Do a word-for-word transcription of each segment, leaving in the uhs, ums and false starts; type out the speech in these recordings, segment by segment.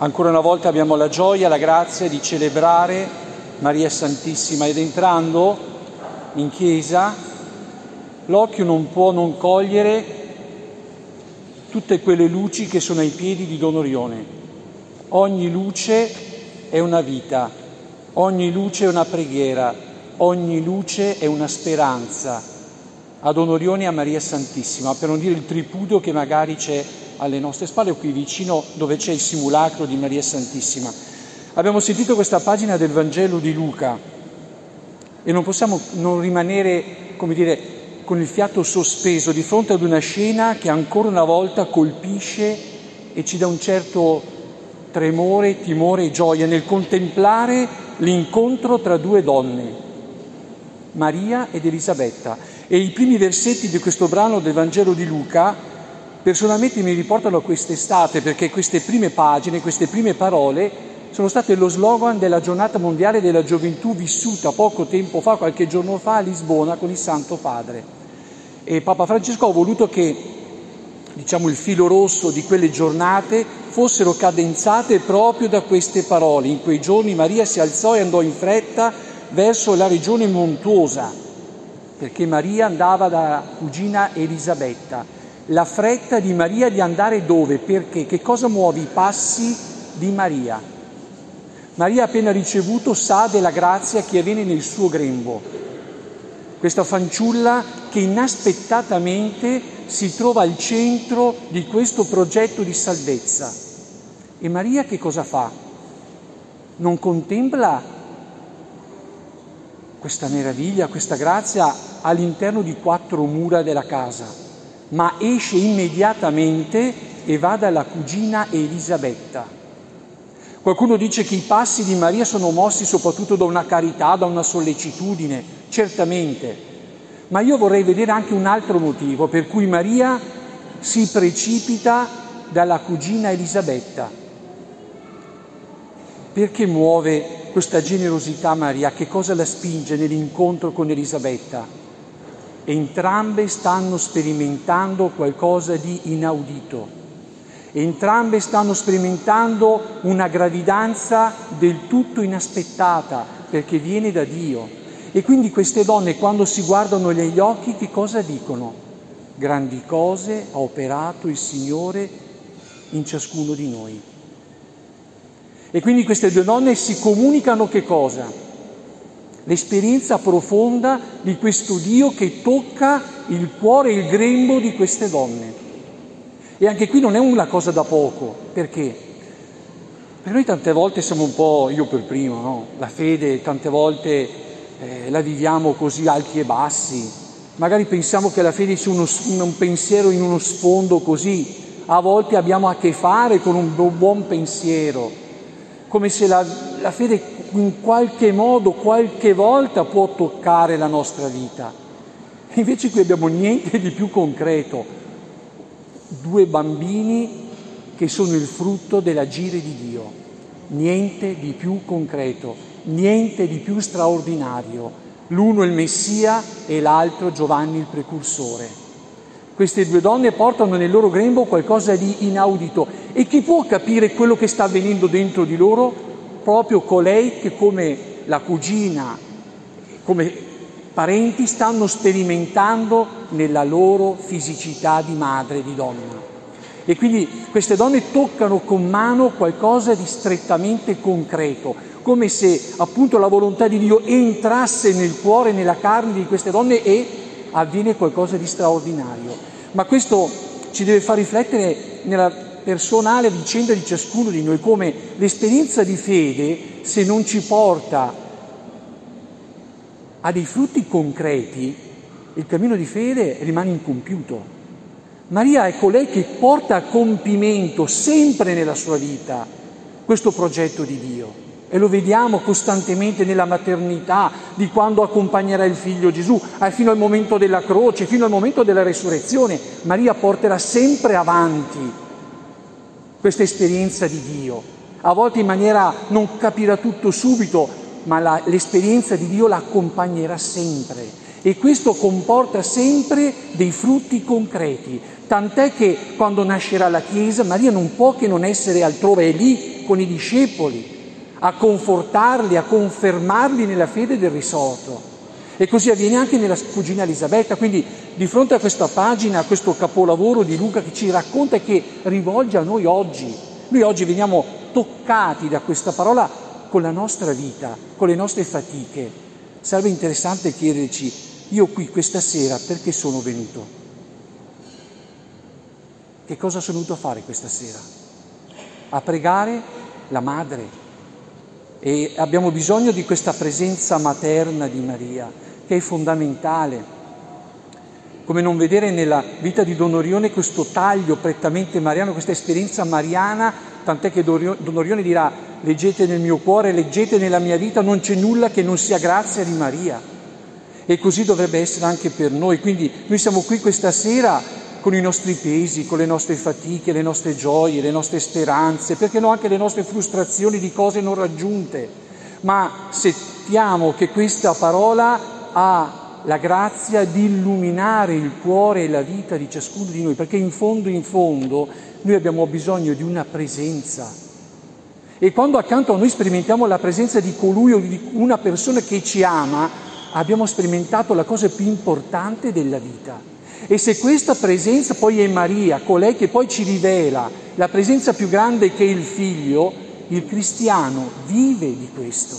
Ancora una volta abbiamo la gioia, la grazia di celebrare Maria Santissima ed entrando in chiesa l'occhio non può non cogliere tutte quelle luci che sono ai piedi di Don Orione. Ogni luce è una vita, ogni luce è una preghiera, ogni luce è una speranza a Don Orione e a Maria Santissima, per non dire il tripudio che magari c'è alle nostre spalle o qui vicino dove c'è il simulacro di Maria Santissima. Abbiamo sentito questa pagina del Vangelo di Luca e non possiamo non rimanere, come dire, con il fiato sospeso di fronte ad una scena che ancora una volta colpisce e ci dà un certo tremore, timore e gioia nel contemplare l'incontro tra due donne, Maria ed Elisabetta. E i primi versetti di questo brano del Vangelo di Luca personalmente mi riportano a quest'estate, perché queste prime pagine, queste prime parole sono state lo slogan della giornata mondiale della gioventù vissuta poco tempo fa, qualche giorno fa a Lisbona con il Santo Padre. E Papa Francesco ha voluto che, diciamo, il filo rosso di quelle giornate fossero cadenzate proprio da queste parole. In quei giorni Maria si alzò e andò in fretta verso la regione montuosa, perché Maria andava da cugina Elisabetta. La fretta di Maria di andare dove? Perché? Che cosa muove i passi di Maria? Maria appena ricevuto sa della grazia che avviene nel suo grembo. Questa fanciulla che inaspettatamente si trova al centro di questo progetto di salvezza. E Maria che cosa fa? Non contempla questa meraviglia, questa grazia all'interno di quattro mura della casa, ma esce immediatamente e va dalla cugina Elisabetta. Qualcuno dice che i passi di Maria sono mossi soprattutto da una carità, da una sollecitudine, certamente, ma io vorrei vedere anche un altro motivo per cui Maria si precipita dalla cugina Elisabetta. Perché muove questa generosità Maria? Che cosa la spinge nell'incontro con Elisabetta? Entrambe stanno sperimentando qualcosa di inaudito. Entrambe stanno sperimentando una gravidanza del tutto inaspettata, perché viene da Dio. E quindi queste donne, quando si guardano negli occhi, che cosa dicono? Grandi cose ha operato il Signore in ciascuno di noi. E quindi queste due donne si comunicano che cosa? L'esperienza profonda di questo Dio che tocca il cuore e il grembo di queste donne. E anche qui non è una cosa da poco, perché per noi tante volte siamo un po', io per primo, no? La fede tante volte eh, la viviamo così alti e bassi, magari pensiamo che la fede sia uno, un pensiero in uno sfondo così, a volte abbiamo a che fare con un buon pensiero, come se la, la fede in qualche modo, qualche volta può toccare la nostra vita. Invece qui abbiamo niente di più concreto. Due bambini che sono il frutto dell'agire di Dio. Niente di più concreto, niente di più straordinario. L'uno il Messia e l'altro Giovanni il Precursore. Queste due donne portano nel loro grembo qualcosa di inaudito. E chi può capire quello che sta avvenendo dentro di loro? Proprio colei che come la cugina, come parenti, stanno sperimentando nella loro fisicità di madre, di donna. E quindi queste donne toccano con mano qualcosa di strettamente concreto, come se appunto la volontà di Dio entrasse nel cuore, nella carne di queste donne e avviene qualcosa di straordinario. Ma questo ci deve far riflettere nella personale vicenda di ciascuno di noi, come l'esperienza di fede, se non ci porta a dei frutti concreti, il cammino di fede rimane incompiuto. Maria è colei che porta a compimento sempre nella sua vita questo progetto di Dio e lo vediamo costantemente nella maternità, di quando accompagnerà il figlio Gesù, fino al momento della croce, fino al momento della resurrezione. Maria porterà sempre avanti questa esperienza di Dio, a volte in maniera non capirà tutto subito, ma la, l'esperienza di Dio la accompagnerà sempre e questo comporta sempre dei frutti concreti, Tant'è che quando nascerà la Chiesa, Maria non può che non essere altrove, è lì con i discepoli, a confortarli, a confermarli nella fede del risorto. E così avviene anche nella cugina Elisabetta. Quindi di fronte a questa pagina, a questo capolavoro di Luca che ci racconta e che rivolge a noi oggi, noi oggi veniamo toccati da questa parola con la nostra vita, con le nostre fatiche. Sarebbe interessante chiederci: io qui questa sera perché sono venuto? Che cosa sono venuto a fare questa sera? A pregare la Madre. E abbiamo bisogno di questa presenza materna di Maria, che è fondamentale. Come non vedere nella vita di Don Orione questo taglio prettamente mariano, questa esperienza mariana, tant'è che Don Orione dirà: leggete nel mio cuore, leggete nella mia vita, non c'è nulla che non sia grazia di Maria. E così dovrebbe essere anche per noi. Quindi noi siamo qui questa sera con i nostri pesi, con le nostre fatiche, le nostre gioie, le nostre speranze, perché no anche le nostre frustrazioni di cose non raggiunte. Ma sentiamo che questa parola ha la grazia di illuminare il cuore e la vita di ciascuno di noi, perché in fondo, in fondo, noi abbiamo bisogno di una presenza. E quando accanto a noi sperimentiamo la presenza di colui o di una persona che ci ama, abbiamo sperimentato la cosa più importante della vita. E se questa presenza poi è Maria, colei che poi ci rivela la presenza più grande che è il Figlio, il cristiano vive di questo.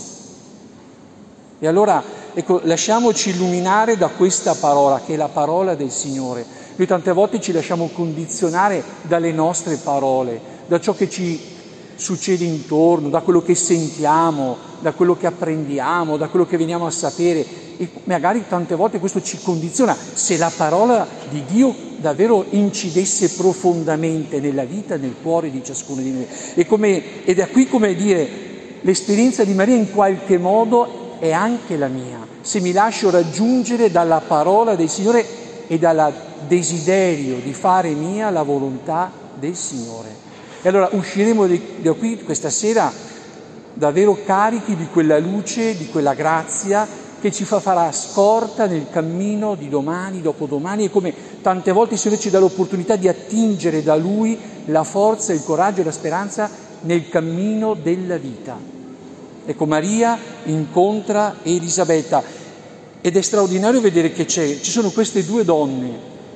E allora, ecco, lasciamoci illuminare da questa parola, che è la parola del Signore. Noi tante volte ci lasciamo condizionare dalle nostre parole, da ciò che ci succede intorno, da quello che sentiamo, da quello che apprendiamo, da quello che veniamo a sapere. E magari tante volte questo ci condiziona. Se la parola di Dio davvero incidesse profondamente nella vita e nel cuore di ciascuno di noi. E come, ed è qui, come dire, l'esperienza di Maria in qualche modo è anche la mia. Se mi lascio raggiungere dalla parola del Signore e dal desiderio di fare mia la volontà del Signore. E allora usciremo da qui questa sera davvero carichi di quella luce, di quella grazia che ci fa farà scorta nel cammino di domani, dopodomani, e come tante volte il Signore ci dà l'opportunità di attingere da Lui la forza, il coraggio e la speranza nel cammino della vita. Ecco, Maria incontra Elisabetta ed è straordinario vedere che c'è, ci sono queste due donne.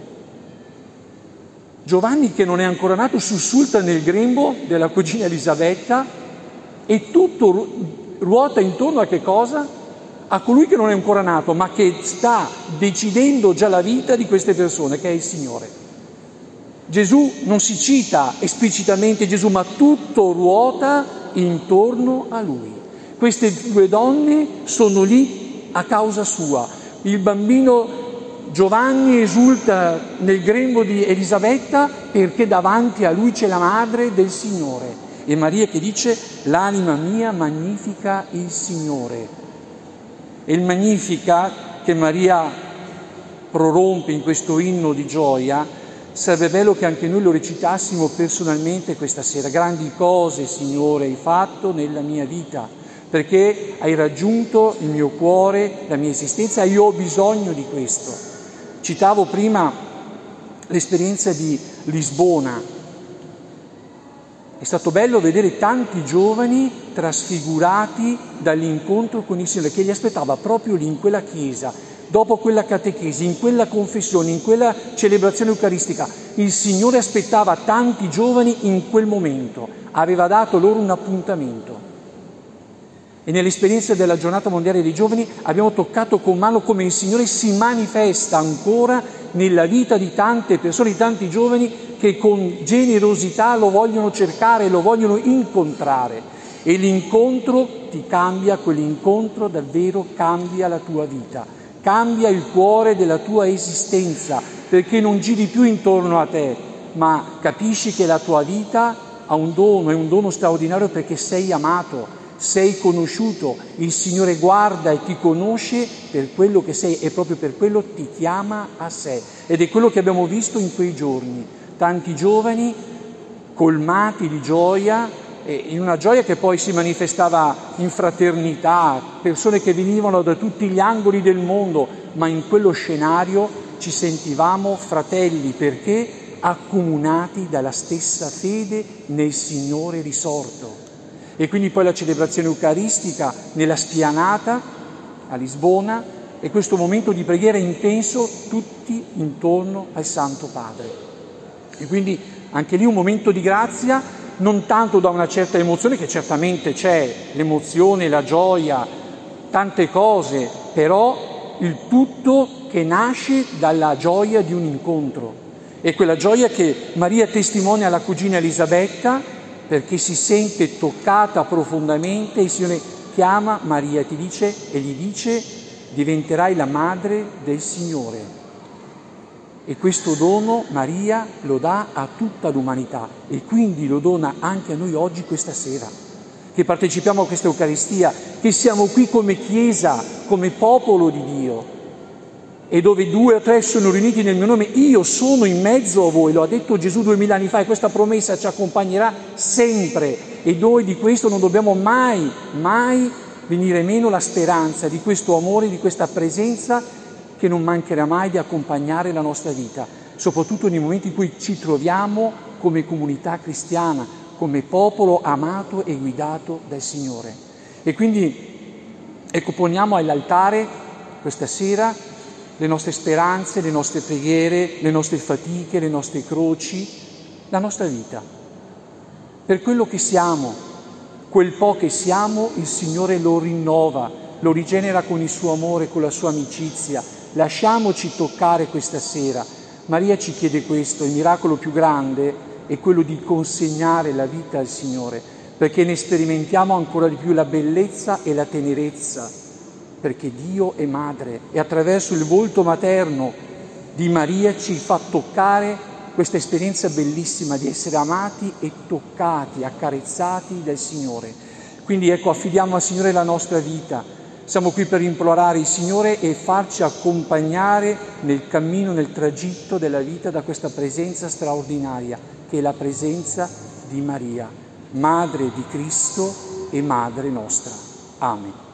Giovanni, che non è ancora nato, sussulta nel grembo della cugina Elisabetta e tutto ruota intorno a che cosa? A colui che non è ancora nato, ma che sta decidendo già la vita di queste persone, che è il Signore. Gesù non si cita esplicitamente Gesù, ma tutto ruota intorno a Lui. Queste due donne sono lì a causa sua. Il bambino Giovanni esulta nel grembo di Elisabetta perché davanti a lui c'è la madre del Signore. E Maria che dice: l'anima mia magnifica il Signore. E il Magnificat che Maria prorompe in questo inno di gioia, sarebbe bello che anche noi lo recitassimo personalmente questa sera. Grandi cose, Signore, hai fatto nella mia vita, perché hai raggiunto il mio cuore, la mia esistenza, e io ho bisogno di questo. Citavo prima l'esperienza di Lisbona. È stato bello vedere tanti giovani trasfigurati dall'incontro con il Signore, che li aspettava proprio lì in quella chiesa, dopo quella catechesi, in quella confessione, in quella celebrazione eucaristica. Il Signore aspettava tanti giovani in quel momento, aveva dato loro un appuntamento. E nell'esperienza della giornata mondiale dei giovani abbiamo toccato con mano come il Signore si manifesta ancora nella vita di tante persone, di tanti giovani che con generosità lo vogliono cercare, lo vogliono incontrare. E l'incontro ti cambia, quell'incontro davvero cambia la tua vita, cambia il cuore della tua esistenza, perché non giri più intorno a te, ma capisci che la tua vita ha un dono, è un dono straordinario perché sei amato, sei conosciuto, il Signore guarda e ti conosce per quello che sei e proprio per quello ti chiama a sé. Ed è quello che abbiamo visto in quei giorni, tanti giovani colmati di gioia, in una gioia che poi si manifestava in fraternità, persone che venivano da tutti gli angoli del mondo, ma in quello scenario ci sentivamo fratelli perché accomunati dalla stessa fede nel Signore risorto. E quindi poi la celebrazione eucaristica nella spianata a Lisbona è questo momento di preghiera intenso tutti intorno al Santo Padre. E quindi anche lì un momento di grazia, non tanto da una certa emozione, che certamente c'è, l'emozione, la gioia, tante cose, però il tutto che nasce dalla gioia di un incontro. E quella gioia che Maria testimonia alla cugina Elisabetta, perché si sente toccata profondamente, il Signore chiama Maria, ti dice e gli dice: diventerai la madre del Signore. E questo dono Maria lo dà a tutta l'umanità e quindi lo dona anche a noi oggi, questa sera, che partecipiamo a questa Eucaristia, che siamo qui come Chiesa, come popolo di Dio, e dove due o tre sono riuniti nel mio nome, io sono in mezzo a voi. Lo ha detto Gesù duemila anni fa e questa promessa ci accompagnerà sempre, e noi di questo non dobbiamo mai, mai venire meno la speranza di questo amore, di questa presenza che non mancherà mai di accompagnare la nostra vita, soprattutto nei momenti in cui ci troviamo come comunità cristiana, come popolo amato e guidato dal Signore. E quindi ecco, poniamo all'altare questa sera le nostre speranze, le nostre preghiere, le nostre fatiche, le nostre croci, la nostra vita. Per quello che siamo, quel po' che siamo, il Signore lo rinnova, lo rigenera con il suo amore, con la sua amicizia. Lasciamoci toccare questa sera. Maria ci chiede questo, il miracolo più grande è quello di consegnare la vita al Signore, perché ne sperimentiamo ancora di più la bellezza e la tenerezza, perché Dio è madre e attraverso il volto materno di Maria ci fa toccare questa esperienza bellissima di essere amati e toccati, accarezzati dal Signore. Quindi ecco, affidiamo al Signore la nostra vita. Siamo qui per implorare il Signore e farci accompagnare nel cammino, nel tragitto della vita da questa presenza straordinaria, che è la presenza di Maria, Madre di Cristo e Madre nostra. Amen.